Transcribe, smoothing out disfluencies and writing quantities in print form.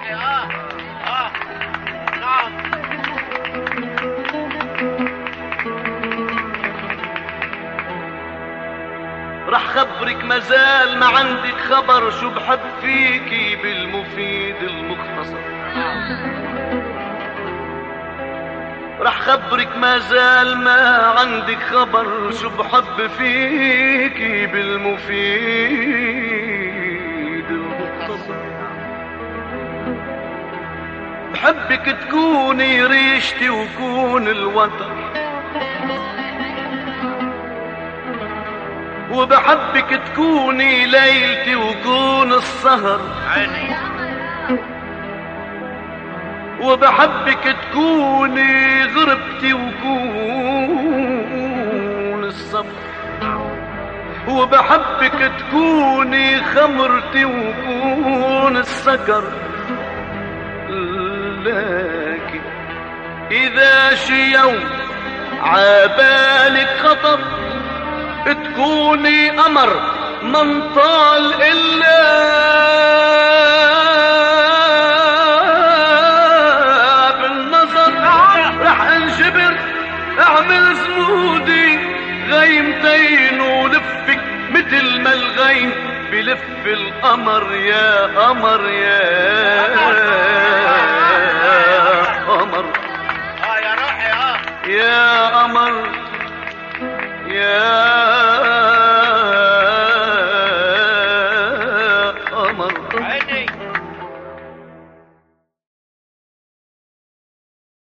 روحي. نعم. رح خبرك مازال ما عندك خبر شو بحب فيكي بالمفيد المختصر. رح خبرك مازال ما عندك خبر شو بحب فيكي بالمفيد المختصر. بحبك تكوني ريشتي وكون الوتر، وبحبك تكوني ليلتي وكون السهر عيني. وبحبك تكوني غربتي وكون الصبر، وبحبك تكوني خمرتي وكون السكر. لكن إذا شي يوم عبالك خطر تكوني قمر من طال إلا بالنظر. رح انجبر اعمل زمودي غيمتين ولفك مثل ما الغيم بلف القمر. يا قمر يا قمر يا روحي. يا قمر يا